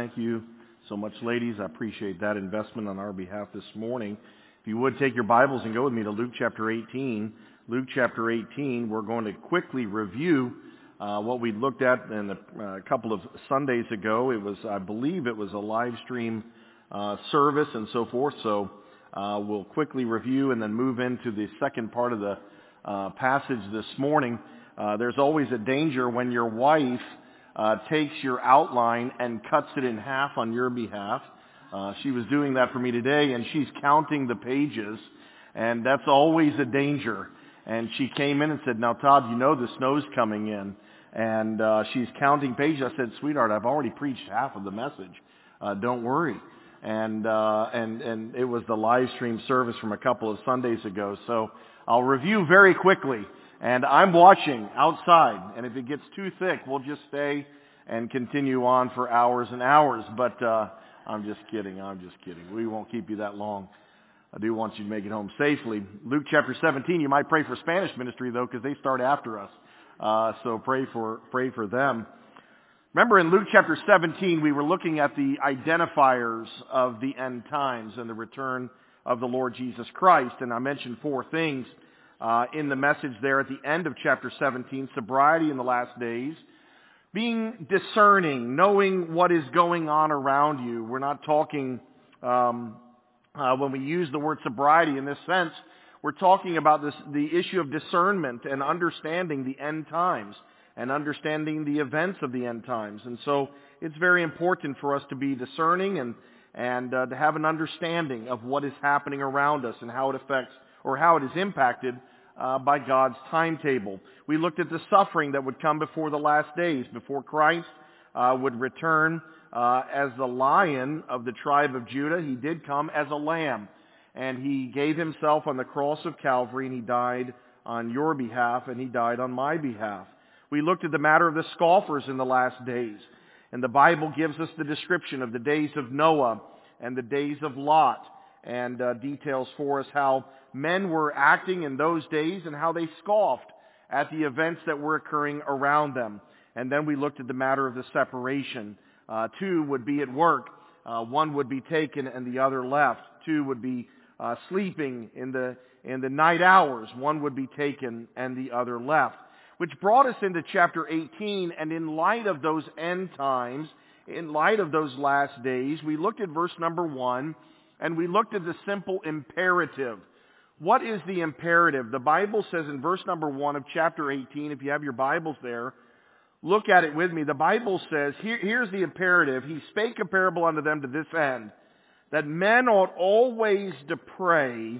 Thank you so much, ladies. I appreciate that investment on our behalf this morning. If you would take your Bibles and go with me to Luke chapter 18. Luke chapter 18, we're going to quickly review what we looked at in a couple of Sundays ago. I believe it was a live stream service and so forth. So we'll quickly review and then move into the second part of the passage this morning. There's always a danger when your wife takes your outline and cuts it in half on your behalf. She was doing that for me today, and she's counting the pages, and that's always a danger. And she came in and said, "Now, Todd, you know the snow's coming in." And she's counting pages. I said, "Sweetheart, I've already preached half of the message. Don't worry." And it was the live stream service from a couple of Sundays ago. So I'll review very quickly. And I'm watching outside, and if it gets too thick, we'll just stay and continue on for hours and hours. But I'm just kidding. We won't keep you that long. I do want you to make it home safely. Luke chapter 17, you might pray for Spanish ministry, though, because they start after us. So pray for them. Remember in Luke chapter 17, we were looking at the identifiers of the end times and the return of the Lord Jesus Christ. And I mentioned four things in the message there at the end of chapter 17, sobriety in the last days, being discerning, knowing what is going on around you. We're not talking, when we use the word sobriety in this sense, we're talking about the issue of discernment and understanding the end times and understanding the events of the end times. And so it's very important for us to be discerning and to have an understanding of what is happening around us and how it affects or how it is impacted by God's timetable. We looked at the suffering that would come before the last days, before Christ would return as the Lion of the tribe of Judah. He did come as a lamb, and He gave Himself on the cross of Calvary, and He died on your behalf, and He died on my behalf. We looked at the matter of the scoffers in the last days, and the Bible gives us the description of the days of Noah and the days of Lot, and details for us how men were acting in those days and how they scoffed at the events that were occurring around them. And then we looked at the matter of the separation. Two would be at work. One would be taken and the other left. Two would be sleeping in the night hours. One would be taken and the other left. Which brought us into chapter 18, and in light of those end times, in light of those last days, we looked at verse number 1, and we looked at the simple imperative. What is the imperative? The Bible says in verse number 1 of chapter 18, if you have your Bibles there, look at it with me. The Bible says, here's the imperative. He spake a parable unto them to this end, that men ought always to pray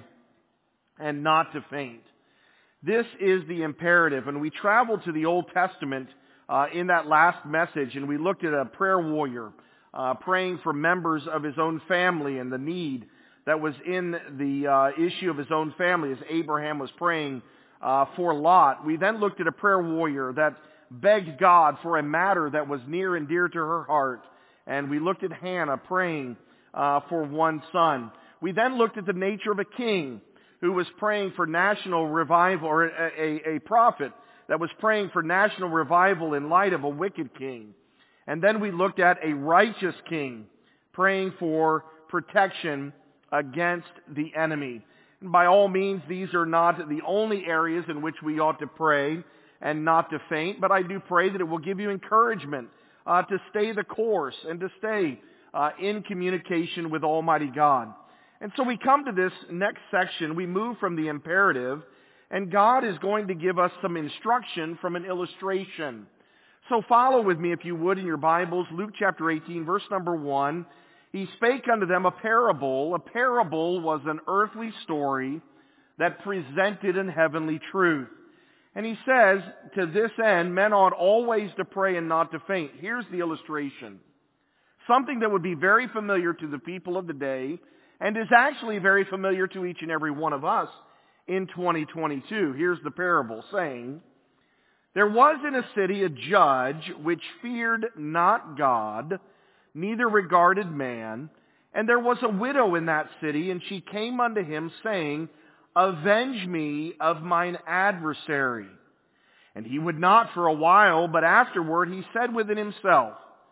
and not to faint. This is the imperative. And we traveled to the Old Testament in that last message, and we looked at a prayer warrior praying for members of his own family and the need that was in the issue of his own family as Abraham was praying for Lot. We then looked at a prayer warrior that begged God for a matter that was near and dear to her heart. And we looked at Hannah praying for one son. We then looked at the nature of a king who was praying for national revival, or a prophet that was praying for national revival in light of a wicked king. And then we looked at a righteous king praying for protection against the enemy. And by all means, these are not the only areas in which we ought to pray and not to faint, but I do pray that it will give you encouragement to stay the course and to stay in communication with Almighty God. And so we come to this next section. We move from the imperative, and God is going to give us some instruction from an illustration. So follow with me, if you would, in your Bibles, Luke chapter 18, verse number 1. He spake unto them a parable. A parable was an earthly story that presented an heavenly truth. And he says, to this end, men ought always to pray and not to faint. Here's the illustration. Something that would be very familiar to the people of the day, and is actually very familiar to each and every one of us in 2022. Here's the parable, saying, there was in a city a judge which feared not God, neither regarded man. And there was a widow in that city, and she came unto him, saying, avenge me of mine adversary. And he would not for a while, but afterward he said within himself,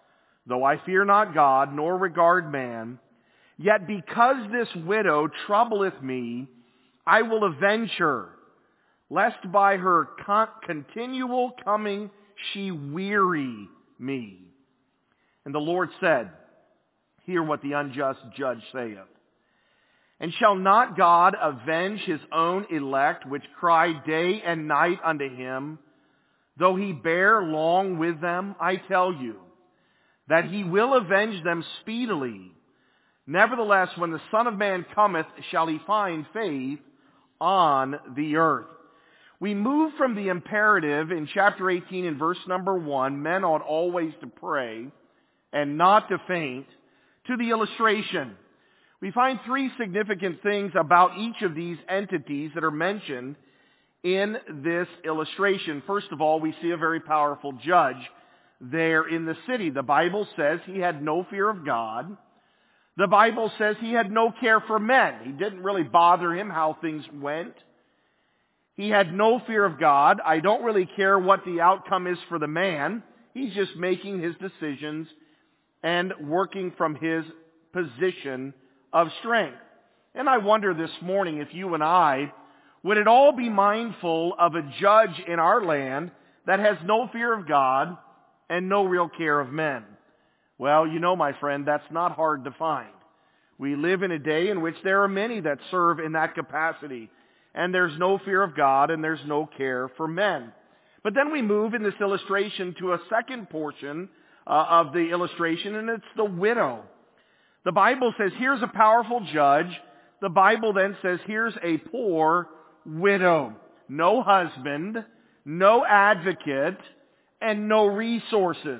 Though I fear not God, nor regard man, yet because this widow troubleth me, I will avenge her, lest by her continual coming she weary me. And the Lord said, hear what the unjust judge saith. And shall not God avenge his own elect, which cry day and night unto him, though he bear long with them? I tell you, that he will avenge them speedily. Nevertheless, when the Son of Man cometh, shall he find faith on the earth? We move from the imperative in chapter 18 in verse number 1, men ought always to pray and not to faint, to the illustration. We find three significant things about each of these entities that are mentioned in this illustration. First of all, we see a very powerful judge there in the city. The Bible says he had no fear of God. The Bible says he had no care for men. He didn't really bother him how things went. He had no fear of God. I don't really care what the outcome is for the man. He's just making his decisions and working from his position of strength. And I wonder this morning if you and I would at all be mindful of a judge in our land that has no fear of God and no real care of men. Well, you know, my friend, that's not hard to find. We live in a day in which there are many that serve in that capacity, and there's no fear of God and there's no care for men. But then we move in this illustration to a second portion of the illustration, and it's the widow. The Bible says, here's a powerful judge. The Bible then says, here's a poor widow. No husband, no advocate, and no resources.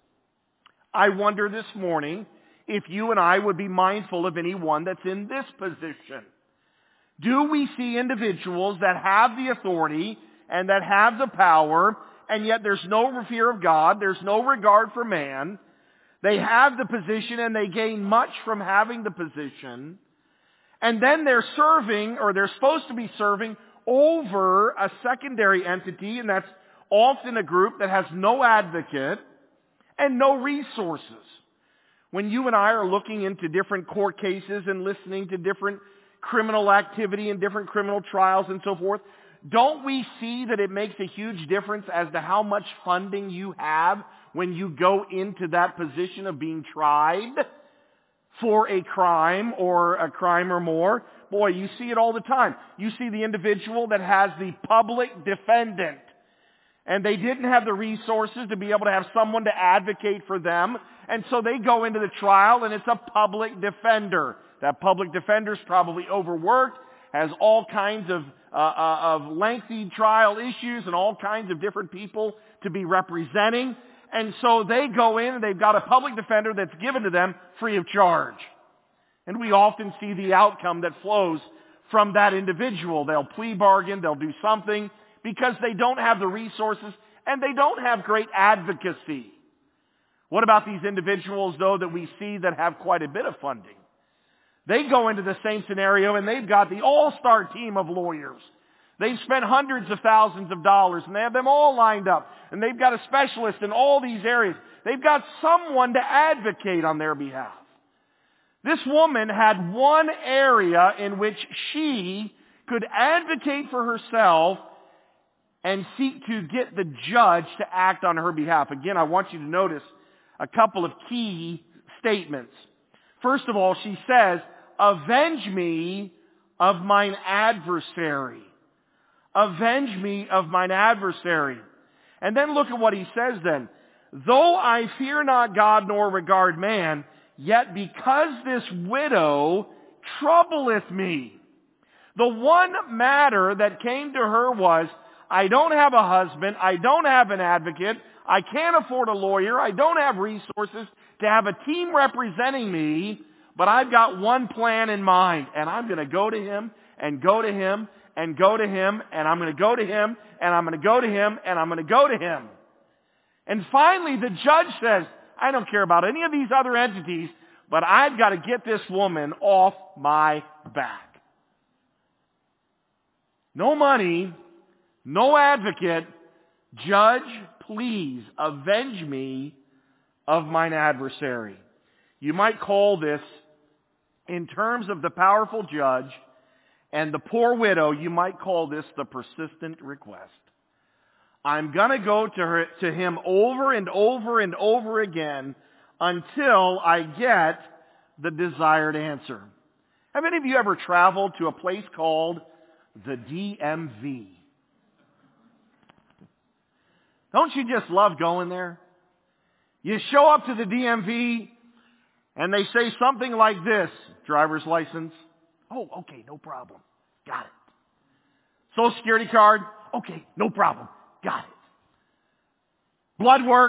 I wonder this morning if you and I would be mindful of anyone that's in this position. Do we see individuals that have the authority and that have the power, and yet there's no fear of God, there's no regard for man? They have the position and they gain much from having the position. And then they're serving, or they're supposed to be serving, over a secondary entity, and that's often a group that has no advocate and no resources. When you and I are looking into different court cases and listening to different criminal activity and different criminal trials and so forth, don't we see that it makes a huge difference as to how much funding you have when you go into that position of being tried for a crime or a crime or more? Boy, you see it all the time. You see the individual that has the public defendant, and they didn't have the resources to be able to have someone to advocate for them, and so they go into the trial and it's a public defender. That public defender's probably overworked, has all kinds of lengthy trial issues and all kinds of different people to be representing. And so they go in and they've got a public defender that's given to them free of charge. And we often see the outcome that flows from that individual. They'll plea bargain, they'll do something because they don't have the resources and they don't have great advocacy. What about these individuals, though, that we see that have quite a bit of funding? They go into the same scenario and they've got the all-star team of lawyers. They've spent hundreds of thousands of dollars and they have them all lined up. And they've got a specialist in all these areas. They've got someone to advocate on their behalf. This woman had one area in which she could advocate for herself and seek to get the judge to act on her behalf. Again, I want you to notice a couple of key statements. First of all, she says, avenge me of mine adversary. Avenge me of mine adversary. And then look at what he says then. Though I fear not God nor regard man, yet because this widow troubleth me. The one matter that came to her was, I don't have a husband, I don't have an advocate, I can't afford a lawyer, I don't have resources to have a team representing me, but I've got one plan in mind, and I'm going to go to him, and go to him, and go to him, and I'm going to go to him, and I'm going to go to him, and I'm going to go to him. And finally, the judge says, I don't care about any of these other entities, but I've got to get this woman off my back. No money, no advocate. Judge, please avenge me of mine adversary. You might call this, in terms of the powerful judge and the poor widow, you might call this the persistent request. I'm going to go to him over and over and over again until I get the desired answer. Have any of you ever traveled to a place called the DMV? Don't you just love going there? You show up to the DMV and they say something like this: driver's license. Oh, okay, no problem. Got it. Social Security card. Okay, no problem. Got it. Blood work.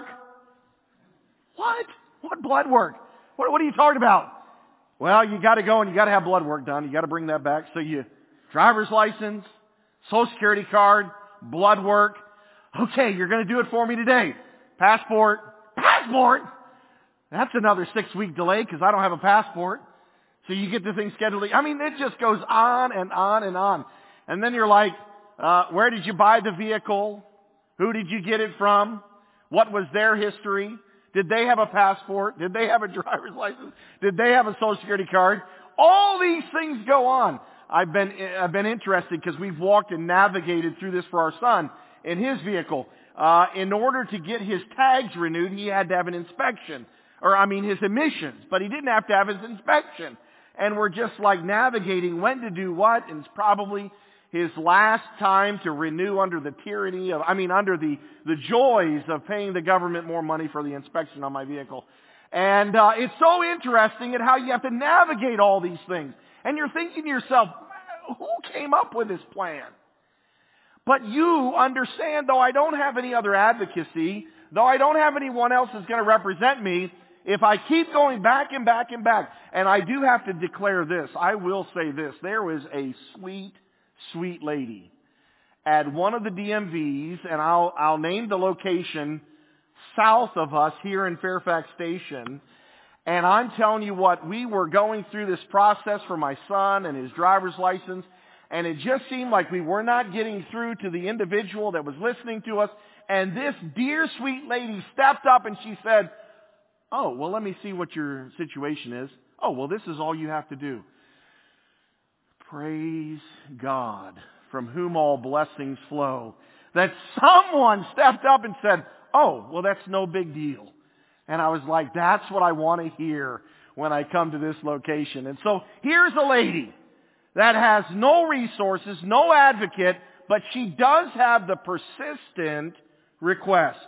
What? What blood work? What are you talking about? Well, you got to go and you got to have blood work done. You got to bring that back. So driver's license, Social Security card, blood work. Okay, you're going to do it for me today. Passport. Passport? That's another 6-week delay because I don't have a passport. So you get the thing scheduled. I mean, it just goes on and on and on. And then you're like, where did you buy the vehicle? Who did you get it from? What was their history? Did they have a passport? Did they have a driver's license? Did they have a Social Security card? All these things go on. I've been interested because we've walked and navigated through this for our son in his vehicle. In order to get his tags renewed, he had to have an inspection. His emissions. But he didn't have to have his inspection. And we're just like navigating when to do what, and it's probably his last time to renew under the tyranny of, under the joys of paying the government more money for the inspection on my vehicle. And it's so interesting at how you have to navigate all these things. And you're thinking to yourself, who came up with this plan? But you understand, though I don't have any other advocacy, though I don't have anyone else that's going to represent me, if I keep going back and back and back, and I do have to declare this, I will say this, there was a sweet, sweet lady at one of the DMVs, and I'll name the location south of us here in Fairfax Station. And I'm telling you what, we were going through this process for my son and his driver's license, and it just seemed like we were not getting through to the individual that was listening to us. And this dear sweet lady stepped up and she said, "Oh, well, let me see what your situation is. Oh, well, this is all you have to do." Praise God, from whom all blessings flow, that someone stepped up and said, "Oh, well, that's no big deal." And I was like, that's what I want to hear when I come to this location. And so here's a lady that has no resources, no advocate, but she does have the persistent request: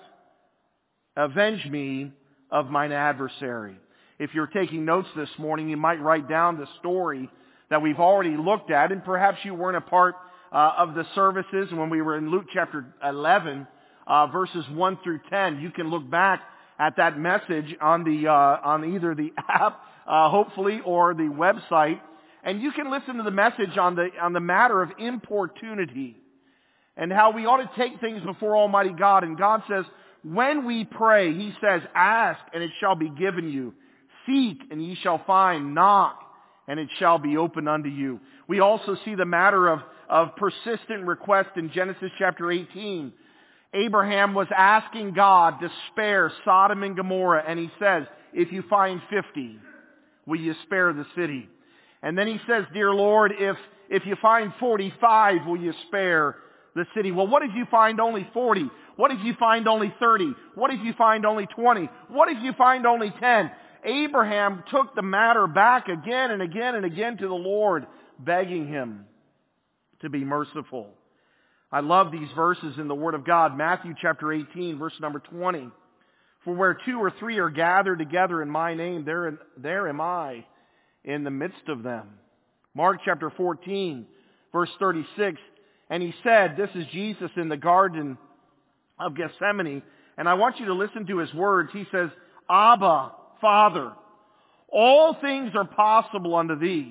avenge me of mine adversary. If you're taking notes this morning, you might write down the story that we've already looked at, and perhaps you weren't a part of the services when we were in Luke chapter 11, verses 1 through 10. You can look back at that message on either the app, hopefully, or the website, and you can listen to the message on the matter of importunity and how we ought to take things before Almighty God. And God says, when we pray, He says, ask and it shall be given you. Seek and ye shall find. Knock and it shall be opened unto you. We also see the matter of persistent request in Genesis chapter 18. Abraham was asking God to spare Sodom and Gomorrah, and He says, if you find 50, will you spare the city? And then He says, dear Lord, if you find 45, will you spare the city? Well, what if you find only 40? What if you find only 30? What if you find only 20? What if you find only 10? Abraham took the matter back again and again and again to the Lord, begging Him to be merciful. I love these verses in the Word of God. Matthew chapter 18, verse number 20. For where 2 or 3 are gathered together in my name, there am I in the midst of them. Mark chapter 14, verse 36. And He said, this is Jesus in the Garden of Gethsemane, and I want you to listen to His words. He says, Abba, Father, all things are possible unto Thee.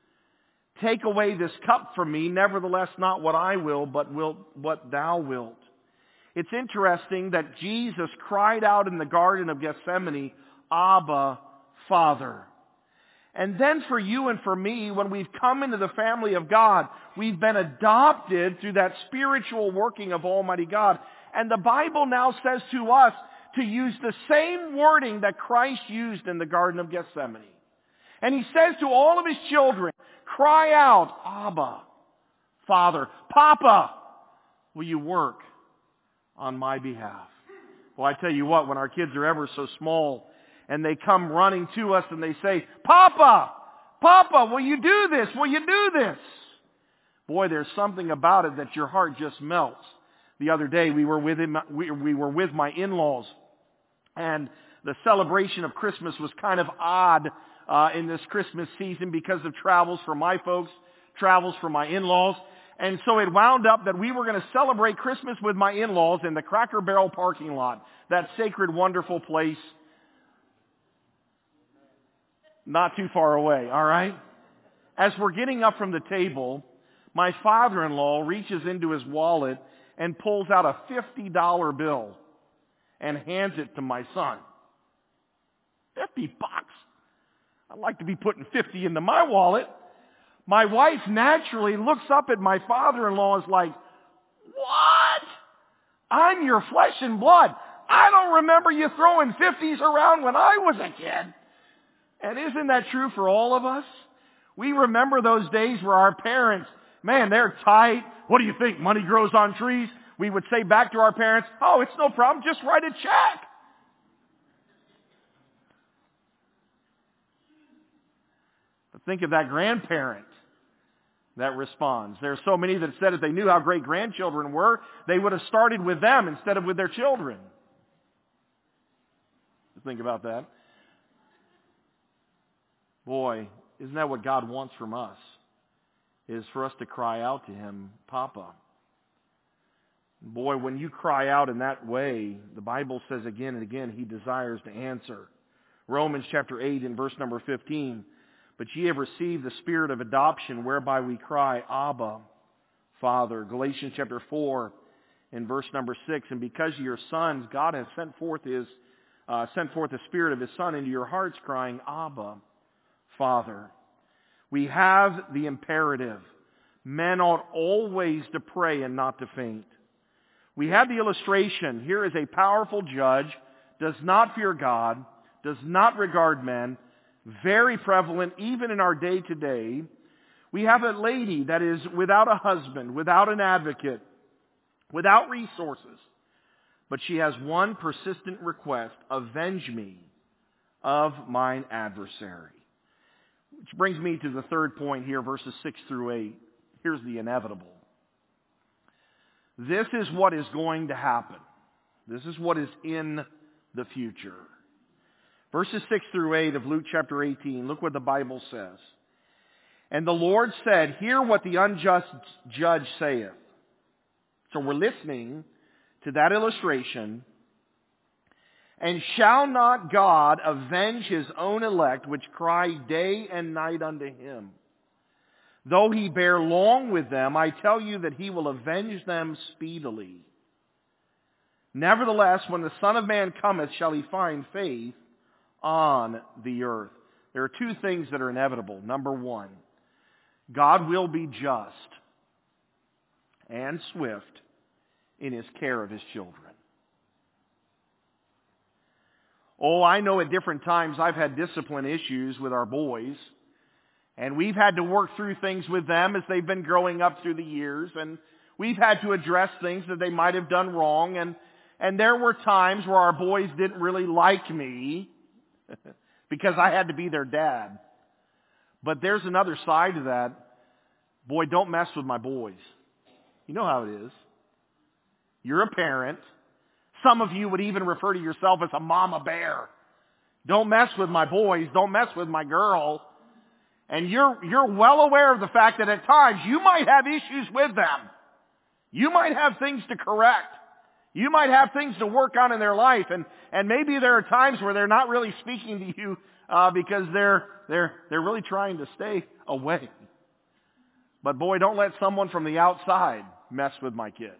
Take away this cup from me, nevertheless not what I will, but what Thou wilt. It's interesting that Jesus cried out in the Garden of Gethsemane, Abba, Father. And then for you and for me, when we've come into the family of God, we've been adopted through that spiritual working of Almighty God. And the Bible now says to us to use the same wording that Christ used in the Garden of Gethsemane. And he says to all of his children, cry out, Abba, Father, Papa, will you work on my behalf? Well, I tell you what, when our kids are ever so small and they come running to us and they say, Papa, Papa, will you do this? Will you do this? Boy, there's something about it that your heart just melts. The other day we were with my in-laws, and the celebration of Christmas was kind of odd in this Christmas season because of travels for my folks, travels for my in-laws. And so it wound up that we were going to celebrate Christmas with my in-laws in the Cracker Barrel parking lot, that sacred, wonderful place not too far away, all right? As we're getting up from the table, my father-in-law reaches into his wallet and pulls out a $50 bill and hands it to my son. $50. I'd like to be putting 50 into my wallet. My wife naturally looks up at my father-in-law and is like, what? I'm your flesh and blood. I don't remember you throwing 50s around when I was a kid. And isn't that true for all of us? We remember those days where our parents, man, they're tight. What do you think? Money grows on trees? We would say back to our parents, oh, it's no problem. Just write a check. But think of that grandparent that responds. There are so many that said if they knew how great grandchildren were, they would have started with them instead of with their children. Think about that. Boy, isn't that what God wants from us? Is for us to cry out to Him, Papa. Boy, when you cry out in that way, the Bible says again and again, He desires to answer. Romans chapter 8 and verse number 15. But ye have received the spirit of adoption, whereby we cry, Abba, Father. Galatians chapter 4 and verse number 6. And because ye are sons, God has sent forth the Spirit of His Son into your hearts, crying, Abba, Father. We have the imperative. Men ought always to pray and not to faint. We have the illustration. Here is a powerful judge, does not fear God, does not regard men, very prevalent even in our day to day. We have a lady that is without a husband, without an advocate, without resources. But she has one persistent request, avenge me of mine adversary. Which brings me to the third point here, verses 6 through 8. Here's the inevitable. This is what is going to happen. This is what is in the future. Verses 6 through 8 of Luke chapter 18, look what the Bible says. And the Lord said, hear what the unjust judge saith. So we're listening to that illustration. And shall not God avenge His own elect, which cry day and night unto Him? Though He bear long with them, I tell you that He will avenge them speedily. Nevertheless, when the Son of Man cometh, shall He find faith on the earth? There are two things that are inevitable. Number one, God will be just and swift in His care of His children. Oh, I know at different times I've had discipline issues with our boys, and we've had to work through things with them as they've been growing up through the years, and we've had to address things that they might have done wrong, and there were times where our boys didn't really like me because I had to be their dad. But there's another side to that. Boy, don't mess with my boys. You know how it is. You're a parent. Some of you would even refer to yourself as a mama bear. Don't mess with my boys. Don't mess with my girl. And you're well aware of the fact that at times you might have issues with them. You might have things to correct. You might have things to work on in their life. And maybe there are times where they're not really speaking to you because they're really trying to stay away. But boy, don't let someone from the outside mess with my kids.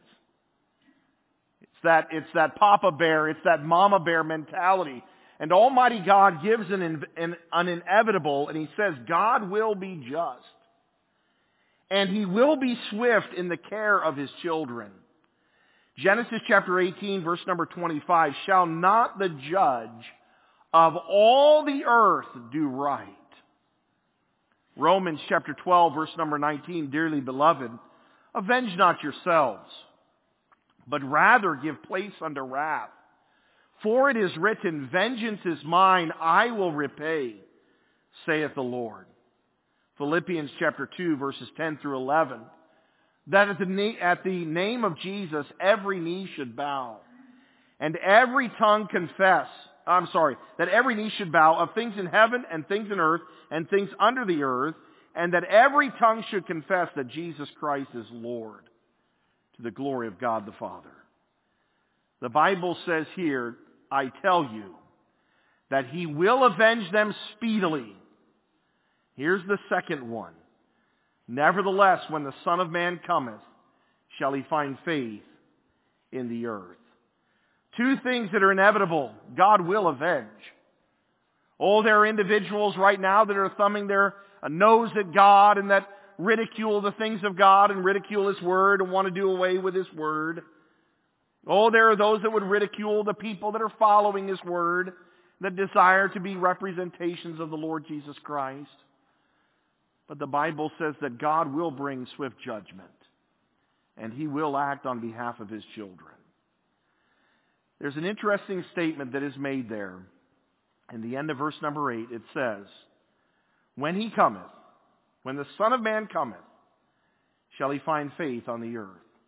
It's that papa bear, it's that mama bear mentality. And Almighty God gives an inevitable, and He says God will be just. And He will be swift in the care of His children. Genesis chapter 18, verse number 25, shall not the judge of all the earth do right? Romans chapter 12, verse number 19, dearly beloved, avenge not yourselves, but rather give place unto wrath. For it is written, vengeance is mine, I will repay, saith the Lord. Philippians chapter 2, verses 10 through 11, that at the name of Jesus every knee should bow, and every tongue confess, that every knee should bow of things in heaven and things in earth and things under the earth, and that every tongue should confess that Jesus Christ is Lord, to the glory of God the Father. The Bible says here, I tell you, that He will avenge them speedily. Here's the second one. Nevertheless, when the Son of Man cometh, shall He find faith in the earth? Two things that are inevitable. God will avenge. Oh, there are individuals right now that are thumbing their nose at God and that ridicule the things of God and ridicule His Word and want to do away with His Word. Oh, there are those that would ridicule the people that are following His Word, that desire to be representations of the Lord Jesus Christ. But the Bible says that God will bring swift judgment, and He will act on behalf of His children. There's an interesting statement that is made there. In the end of verse number 8, it says, when He cometh, when the Son of Man cometh, shall He find faith on the earth?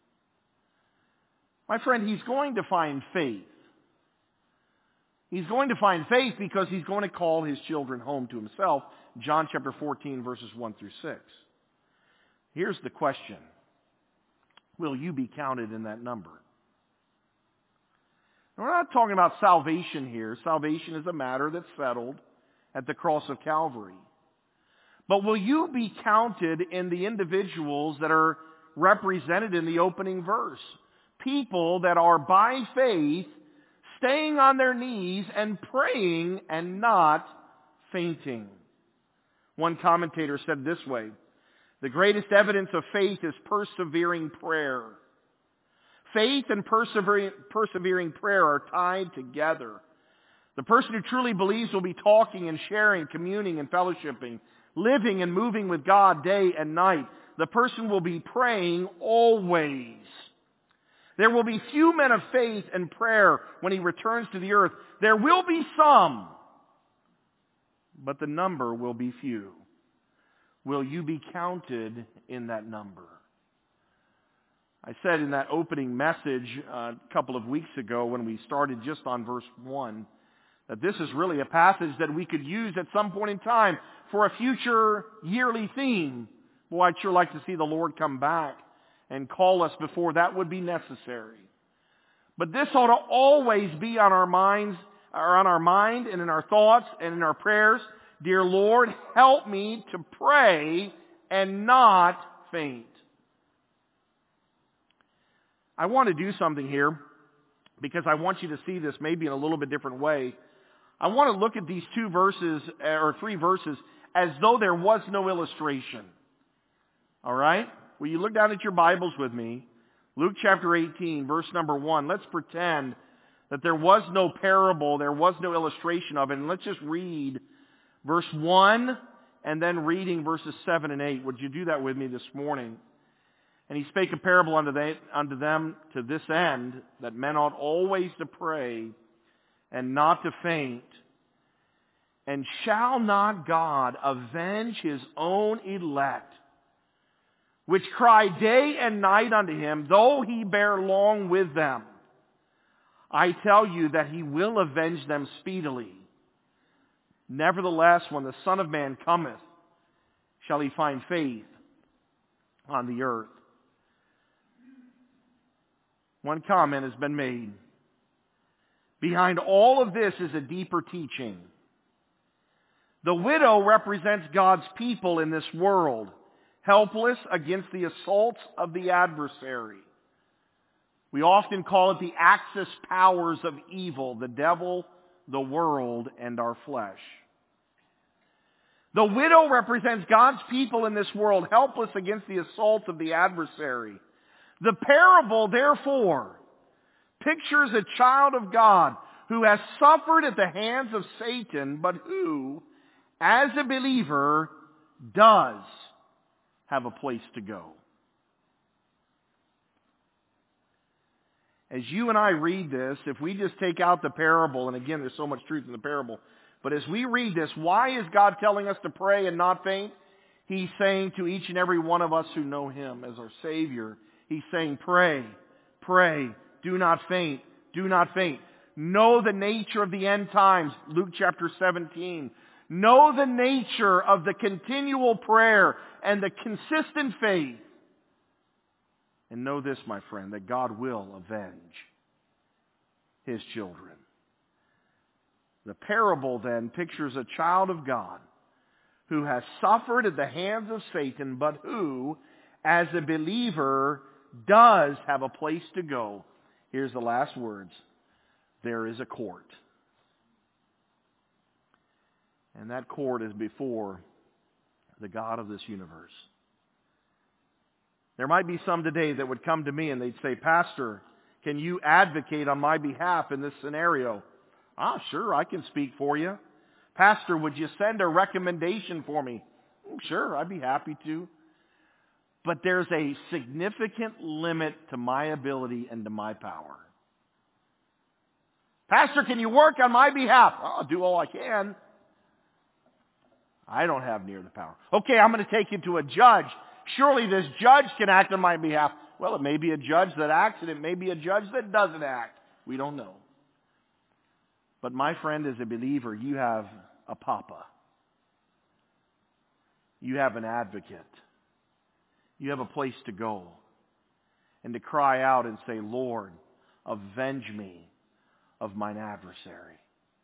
My friend, He's going to find faith. He's going to find faith because He's going to call His children home to Himself. John chapter 14, verses 1 through 6. Here's the question. Will you be counted in that number? Now, we're not talking about salvation here. Salvation is a matter that's settled at the cross of Calvary. But will you be counted in the individuals that are represented in the opening verse? People that are by faith staying on their knees and praying and not fainting. One commentator said it this way, the greatest evidence of faith is persevering prayer. Faith and persevering prayer are tied together. The person who truly believes will be talking and sharing, communing and fellowshipping, living and moving with God day and night. The person will be praying always. There will be few men of faith and prayer when He returns to the earth. There will be some, but the number will be few. Will you be counted in that number? I said in that opening message a couple of weeks ago when we started just on verse 1 that this is really a passage that we could use at some point in time for a future yearly theme. Boy, I'd sure like to see the Lord come back and call us before that would be necessary. But this ought to always be on our minds, or on our mind and in our thoughts and in our prayers. Dear Lord, help me to pray and not faint. I want to do something here because I want you to see this maybe in a little bit different way. I want to look at these two verses, or three verses, as though there was no illustration. All right? Will you look down at your Bibles with me? Luke chapter 18, verse number 1. Let's pretend that there was no parable, there was no illustration of it, and let's just read verse 1 and then reading verses 7 and 8. Would you do that with me this morning? And He spake a parable unto them to this end, that men ought always to pray and not to faint. And shall not God avenge His own elect, which cry day and night unto Him, though He bear long with them? I tell you that He will avenge them speedily. Nevertheless, when the Son of Man cometh, shall He find faith on the earth? One comment has been made. Behind all of this is a deeper teaching. The widow represents God's people in this world, helpless against the assaults of the adversary. We often call it the Axis powers of evil, the devil, the world, and our flesh. The widow represents God's people in this world, helpless against the assaults of the adversary. The parable, therefore, pictures a child of God who has suffered at the hands of Satan, but who, as a believer, does have a place to go. As you and I read this, if we just take out the parable, and again, there's so much truth in the parable, but as we read this, why is God telling us to pray and not faint? He's saying to each and every one of us who know Him as our Savior, He's saying, pray, pray, do not faint, do not faint. Know the nature of the end times, Luke chapter 17. Know the nature of the continual prayer and the consistent faith. And know this, my friend, that God will avenge His children. The parable then pictures a child of God who has suffered at the hands of Satan, but who, as a believer, does have a place to go. Here's the last words. There is a court. And that court is before the God of this universe. There might be some today that would come to me and they'd say, Pastor, can you advocate on my behalf in this scenario? Sure, I can speak for you. Pastor, would you send a recommendation for me? Sure, I'd be happy to. But there's a significant limit to my ability and to my power. Pastor, can you work on my behalf? I'll do all I can. I don't have near the power. Okay, I'm going to take you to a judge. Surely this judge can act on my behalf. Well, it may be a judge that acts and it may be a judge that doesn't act. We don't know. But my friend, as a believer, you have a papa. You have an advocate. You have a place to go and to cry out and say, Lord, avenge me of mine adversary.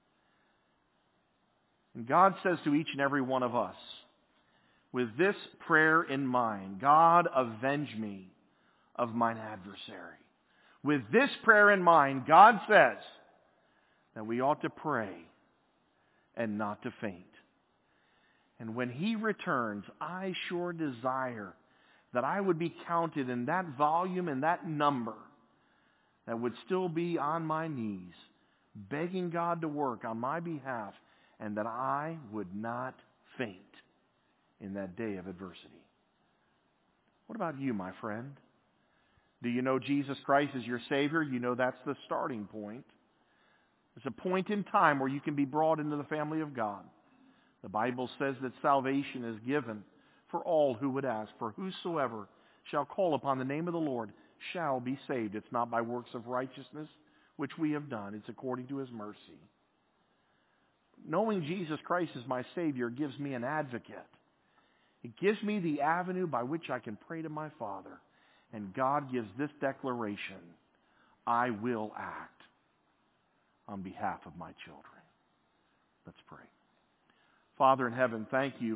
And God says to each and every one of us, with this prayer in mind, God, avenge me of mine adversary. With this prayer in mind, God says that we ought to pray and not to faint. And when He returns, I sure desire that I would be counted in that volume and that number that would still be on my knees, begging God to work on my behalf, and that I would not faint in that day of adversity. What about you, my friend? Do you know Jesus Christ as your Savior? You know that's the starting point. There's a point in time where you can be brought into the family of God. The Bible says that salvation is given for all who would ask. For whosoever shall call upon the name of the Lord shall be saved. It's not by works of righteousness which we have done. It's according to His mercy. Knowing Jesus Christ as my Savior gives me an advocate. It gives me the avenue by which I can pray to my Father. And God gives this declaration, I will act on behalf of my children. Let's pray. Father in heaven, thank You